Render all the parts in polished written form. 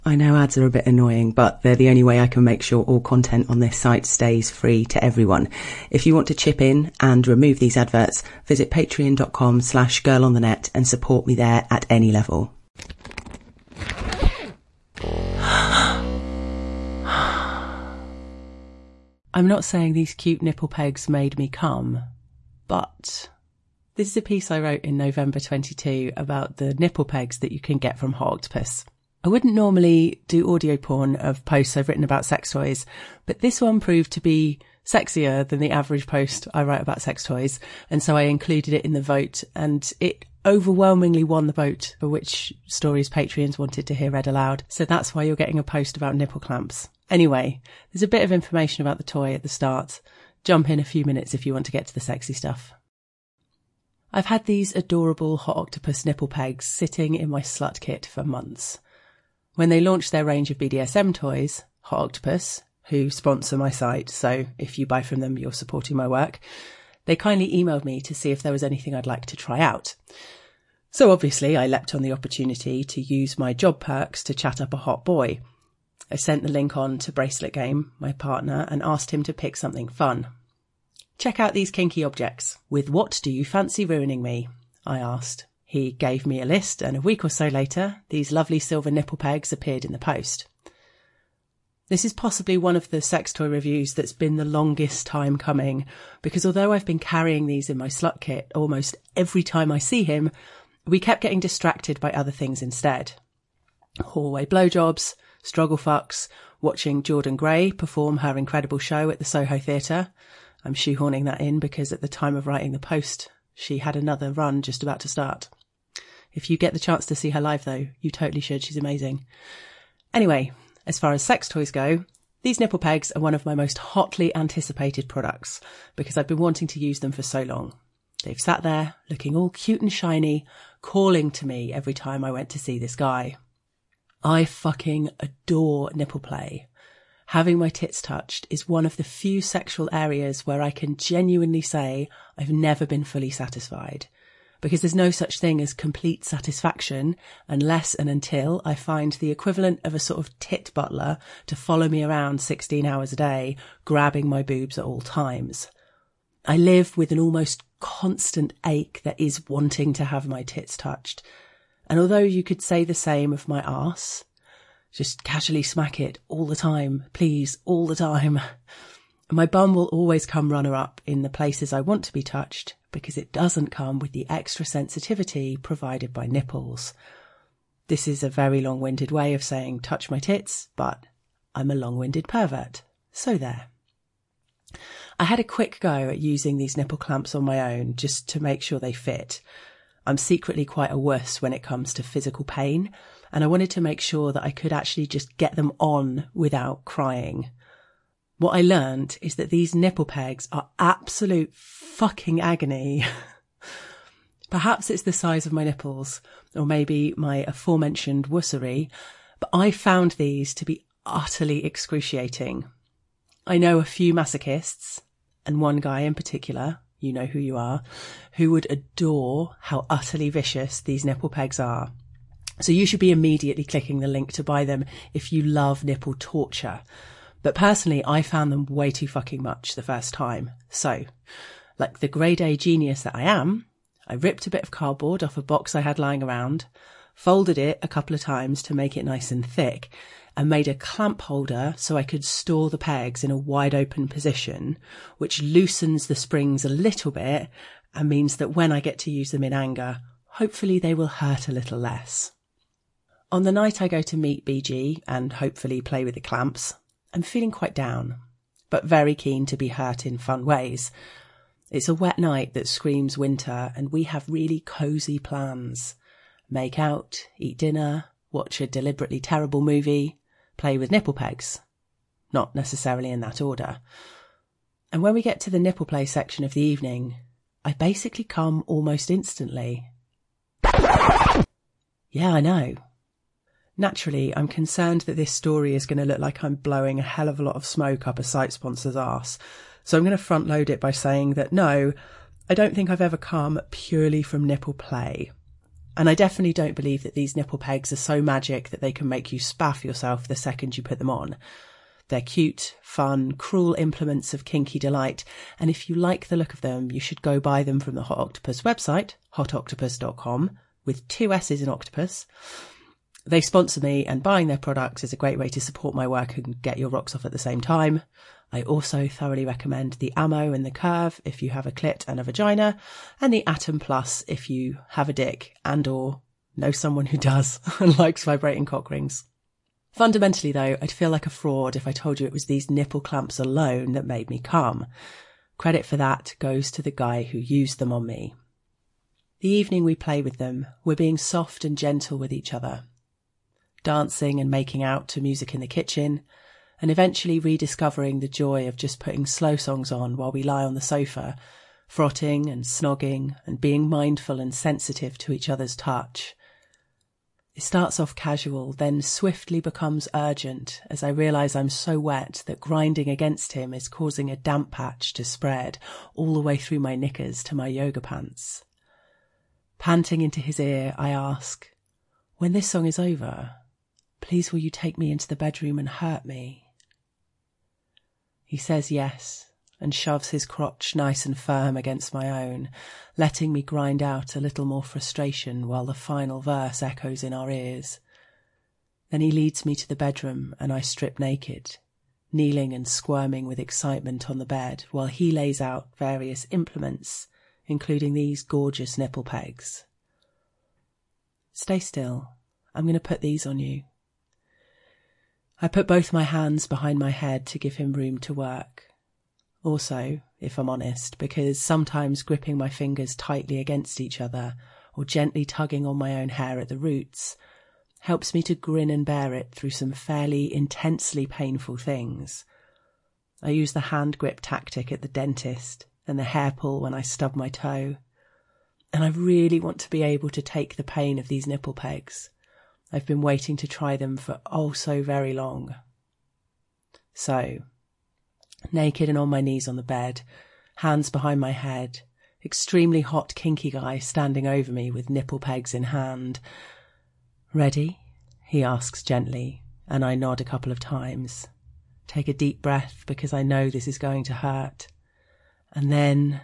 I know ads are a bit annoying, but they're the only way I can make sure all content on this site stays free to everyone. If you want to chip in and remove these adverts, visit patreon.com/girlonthenet and support me there at any level. I'm not saying these cute nipple pegs made me come, but this is a piece I wrote in November 22 about the nipple pegs that you can get from Hot Octopuss. I wouldn't normally do audio porn of posts I've written about sex toys, but this one proved to be sexier than the average post I write about sex toys, and so I included it in the vote, and it overwhelmingly won the vote for which stories Patreons wanted to hear read aloud, so that's why you're getting a post about nipple clamps. Anyway, there's a bit of information about the toy at the start. Jump in a few minutes if you want to get to the sexy stuff. I've had these adorable Hot Octopuss nipple pegs sitting in my slut kit for months. When they launched their range of BDSM toys, Hot Octopuss, who sponsor my site, so if you buy from them, you're supporting my work, they kindly emailed me to see if there was anything I'd like to try out. So obviously I leapt on the opportunity to use my job perks to chat up a hot boy. I sent the link on to Bracelet Game, my partner, and asked him to pick something fun. Check out these kinky objects. With what do you fancy ruining me? I asked. He gave me a list, and a week or so later, these lovely silver nipple pegs appeared in the post. This is possibly one of the sex toy reviews that's been the longest time coming, because although I've been carrying these in my slut kit almost every time I see him, we kept getting distracted by other things instead. Hallway blowjobs, struggle fucks, watching Jordan Gray perform her incredible show at the Soho Theatre. I'm shoehorning that in because at the time of writing the post, she had another run just about to start. If you get the chance to see her live, though, you totally should. She's amazing. Anyway, as far as sex toys go, these nipple pegs are one of my most hotly anticipated products because I've been wanting to use them for so long. They've sat there, looking all cute and shiny, calling to me every time I went to see this guy. I fucking adore nipple play. Having my tits touched is one of the few sexual areas where I can genuinely say I've never been fully satisfied. Because there's no such thing as complete satisfaction unless and until I find the equivalent of a sort of tit butler to follow me around 16 hours a day, grabbing my boobs at all times. I live with an almost constant ache that is wanting to have my tits touched. And although you could say the same of my arse, just casually smack it all the time, please, all the time. My bum will always come runner-up in the places I want to be touched because it doesn't come with the extra sensitivity provided by nipples. This is a very long-winded way of saying touch my tits, but I'm a long-winded pervert. So there. I had a quick go at using these nipple clamps on my own just to make sure they fit. I'm secretly quite a wuss when it comes to physical pain, and I wanted to make sure that I could actually just get them on without crying. What I learned is that these nipple pegs are absolute fucking agony. Perhaps it's the size of my nipples, or maybe my aforementioned wussery, but I found these to be utterly excruciating. I know a few masochists, and one guy in particular, you know who you are, who would adore how utterly vicious these nipple pegs are. So you should be immediately clicking the link to buy them if you love nipple torture. But personally, I found them way too fucking much the first time. So, like the grade A genius that I am, I ripped a bit of cardboard off a box I had lying around, folded it a couple of times to make it nice and thick, and made a clamp holder so I could store the pegs in a wide open position, which loosens the springs a little bit and means that when I get to use them in anger, hopefully they will hurt a little less. On the night I go to meet BG and hopefully play with the clamps, I'm feeling quite down, but very keen to be hurt in fun ways. It's a wet night that screams winter, and we have really cosy plans. Make out, eat dinner, watch a deliberately terrible movie, play with nipple pegs. Not necessarily in that order. And when we get to the nipple play section of the evening, I basically come almost instantly. Yeah, I know. Naturally, I'm concerned that this story is going to look like I'm blowing a hell of a lot of smoke up a site sponsor's arse. So I'm going to front load it by saying that no, I don't think I've ever come purely from nipple play. And I definitely don't believe that these nipple pegs are so magic that they can make you spaff yourself the second you put them on. They're cute, fun, cruel implements of kinky delight, and if you like the look of them, you should go buy them from the Hot Octopuss website, hotoctopuss.com, with 2 S's in octopus. They sponsor me, and buying their products is a great way to support my work and get your rocks off at the same time. I also thoroughly recommend the Ammo and the Curve if you have a clit and a vagina, and the Atom Plus if you have a dick and or know someone who does and likes vibrating cock rings. Fundamentally, though, I'd feel like a fraud if I told you it was these nipple clamps alone that made me come. Credit for that goes to the guy who used them on me. The evening we play with them, we're being soft and gentle with each other, dancing and making out to music in the kitchen, and eventually rediscovering the joy of just putting slow songs on while we lie on the sofa, frotting and snogging and being mindful and sensitive to each other's touch. It starts off casual, then swiftly becomes urgent as I realise I'm so wet that grinding against him is causing a damp patch to spread all the way through my knickers to my yoga pants. Panting into his ear, I ask, "When this song is over, please will you take me into the bedroom and hurt me?" He says yes, and shoves his crotch nice and firm against my own, letting me grind out a little more frustration while the final verse echoes in our ears. Then he leads me to the bedroom and I strip naked, kneeling and squirming with excitement on the bed while he lays out various implements, including these gorgeous nipple pegs. "Stay still. I'm going to put these on you." I put both my hands behind my head to give him room to work. Also, if I'm honest, because sometimes gripping my fingers tightly against each other or gently tugging on my own hair at the roots helps me to grin and bear it through some fairly intensely painful things. I use the hand grip tactic at the dentist and the hair pull when I stub my toe. And I really want to be able to take the pain of these nipple pegs. I've been waiting to try them for oh so very long. So, naked and on my knees on the bed, hands behind my head, extremely hot kinky guy standing over me with nipple pegs in hand. "Ready?" he asks gently, and I nod a couple of times. Take a deep breath because I know this is going to hurt. And then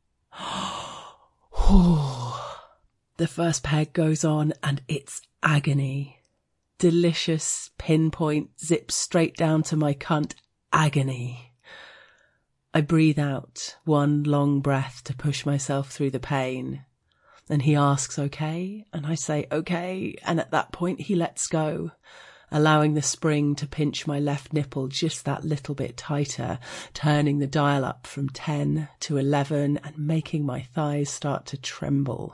the first peg goes on and it's agony. Delicious pinpoint zips straight down to my cunt agony. I breathe out one long breath to push myself through the pain. And he asks, "Okay?" And I say, "Okay." And at that point he lets go, allowing the spring to pinch my left nipple just that little bit tighter, turning the dial up from 10 to 11 and making my thighs start to tremble.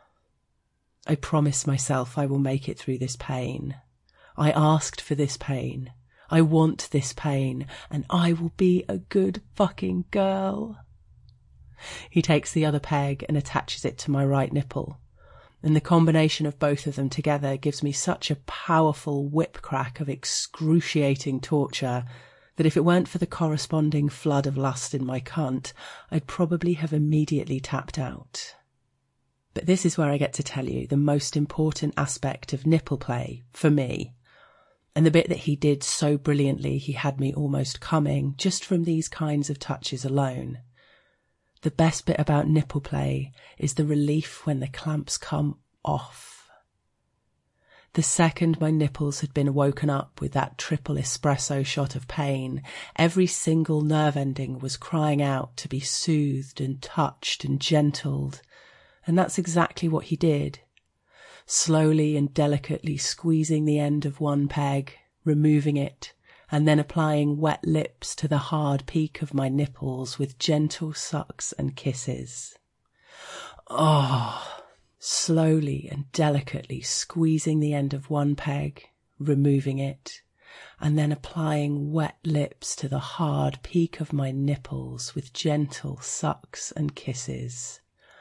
I promise myself I will make it through this pain. I asked for this pain. I want this pain, and I will be a good fucking girl. He takes the other peg and attaches it to my right nipple, and the combination of both of them together gives me such a powerful whip crack of excruciating torture that if it weren't for the corresponding flood of lust in my cunt, I'd probably have immediately tapped out. But this is where I get to tell you the most important aspect of nipple play for me, and the bit that he did so brilliantly he had me almost coming just from these kinds of touches alone. The best bit about nipple play is the relief when the clamps come off. The second my nipples had been woken up with that triple espresso shot of pain, every single nerve ending was crying out to be soothed and touched and gentled. And that's exactly what he did, slowly and delicately squeezing the end of one peg, removing it, and then applying wet lips to the hard peak of my nipples with gentle sucks and kisses. Oh, slowly and delicately squeezing the end of one peg, removing it, and then applying wet lips to the hard peak of my nipples with gentle sucks and kisses.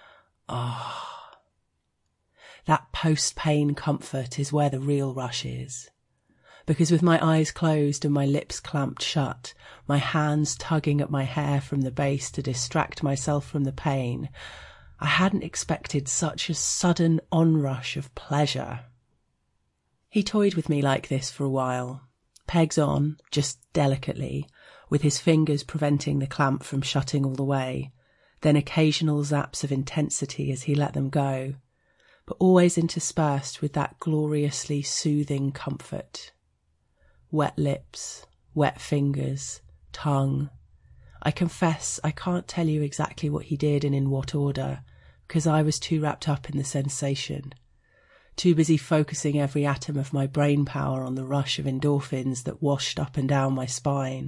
Ah, that post-pain comfort is where the real rush is. Because with my eyes closed and my lips clamped shut, my hands tugging at my hair from the base to distract myself from the pain, I hadn't expected such a sudden onrush of pleasure. He toyed with me like this for a while, pegs on, just delicately, with his fingers preventing the clamp from shutting all the way, then occasional zaps of intensity as he let them go, but always interspersed with that gloriously soothing comfort. Wet lips, wet fingers, tongue. I confess I can't tell you exactly what he did and in what order, because I was too wrapped up in the sensation, too busy focusing every atom of my brain power on the rush of endorphins that washed up and down my spine.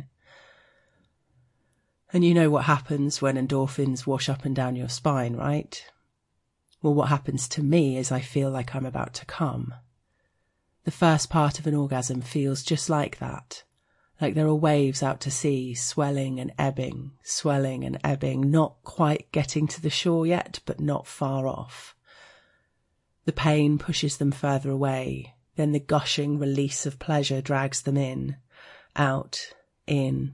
And you know what happens when endorphins wash up and down your spine, right? Well, what happens to me is I feel like I'm about to come. The first part of an orgasm feels just like that, like there are waves out to sea, swelling and ebbing, not quite getting to the shore yet, but not far off. The pain pushes them further away, then the gushing release of pleasure drags them in, out, in,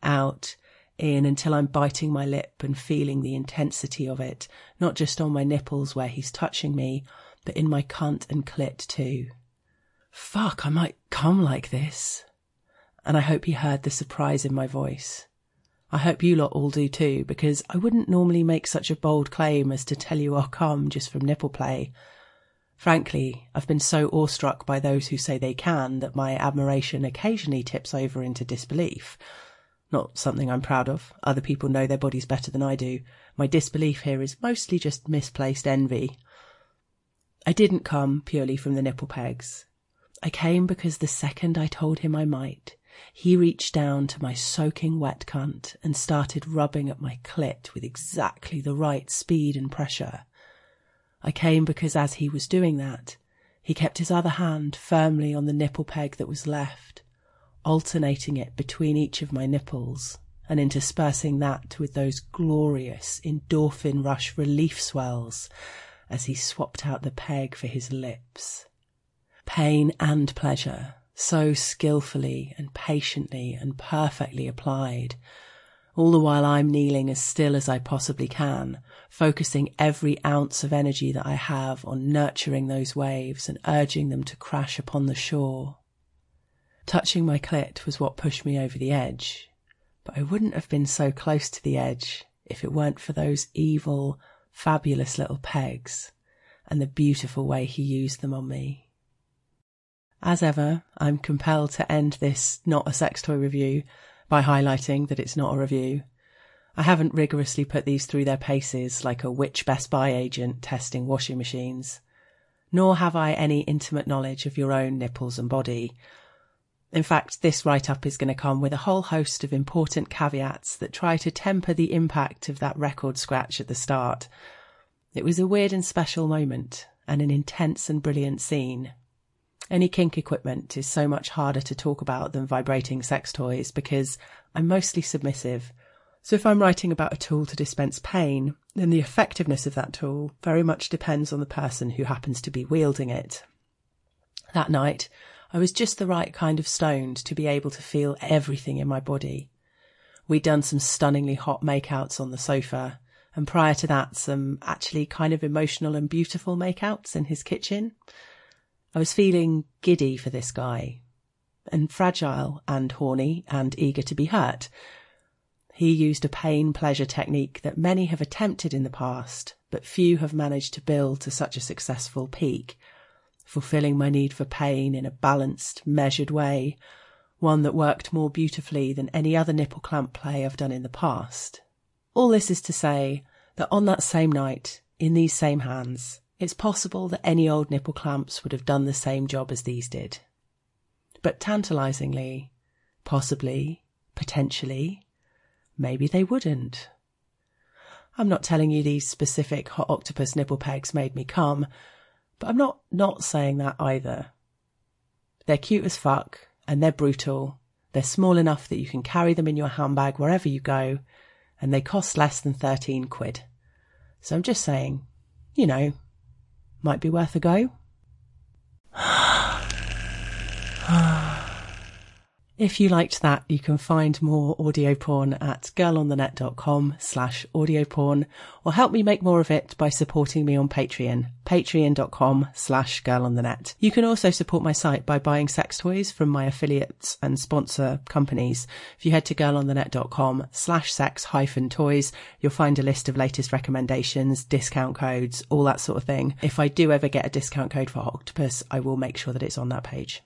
until I'm biting my lip and feeling the intensity of it, not just on my nipples where he's touching me, but in my cunt and clit too. Fuck, I might come like this. And I hope he heard the surprise in my voice. I hope you lot all do too, because I wouldn't normally make such a bold claim as to tell you I'll come just from nipple play. Frankly, I've been so awestruck by those who say they can that my admiration occasionally tips over into disbelief. Not something I'm proud of. Other people know their bodies better than I do. My disbelief here is mostly just misplaced envy. I didn't come purely from the nipple pegs. I came because the second I told him I might, he reached down to my soaking wet cunt and started rubbing at my clit with exactly the right speed and pressure. I came because as he was doing that, he kept his other hand firmly on the nipple peg that was left, alternating it between each of my nipples and interspersing that with those glorious endorphin rush relief swells as he swapped out the peg for his lips. Pain and pleasure, so skillfully and patiently and perfectly applied, all the while I'm kneeling as still as I possibly can, focusing every ounce of energy that I have on nurturing those waves and urging them to crash upon the shore. Touching my clit was what pushed me over the edge, but I wouldn't have been so close to the edge if it weren't for those evil, fabulous little pegs and the beautiful way he used them on me. As ever, I'm compelled to end this not a sex toy review by highlighting that it's not a review. I haven't rigorously put these through their paces like a witch Best Buy agent testing washing machines, nor have I any intimate knowledge of your own nipples and body. In fact, this write-up is going to come with a whole host of important caveats that try to temper the impact of that record scratch at the start. It was a weird and special moment, and an intense and brilliant scene. Any kink equipment is so much harder to talk about than vibrating sex toys because I'm mostly submissive. So if I'm writing about a tool to dispense pain, then the effectiveness of that tool very much depends on the person who happens to be wielding it. That night, I was just the right kind of stoned to be able to feel everything in my body. We'd done some stunningly hot makeouts on the sofa, and prior to that, some actually kind of emotional and beautiful makeouts in his kitchen. I was feeling giddy for this guy, and fragile and horny and eager to be hurt. He used a pain-pleasure technique that many have attempted in the past, but few have managed to build to such a successful peak, fulfilling my need for pain in a balanced, measured way, one that worked more beautifully than any other nipple clamp play I've done in the past. All this is to say that on that same night, in these same hands, it's possible that any old nipple clamps would have done the same job as these did. But tantalisingly, possibly, potentially, maybe they wouldn't. I'm not telling you these specific hot octopus nipple pegs made me come, but I'm not saying that either. They're cute as fuck, and they're brutal. They're small enough that you can carry them in your handbag wherever you go, and they cost less than 13 quid. So I'm just saying, might be worth a go. If you liked that, you can find more audio porn at girlonthenet.com/audio porn, or help me make more of it by supporting me on Patreon, patreon.com/girlonthenet. You can also support my site by buying sex toys from my affiliates and sponsor companies. If you head to girlonthenet.com/sex-toys, you'll find a list of latest recommendations, discount codes, all that sort of thing. If I do ever get a discount code for Octopus, I will make sure that it's on that page.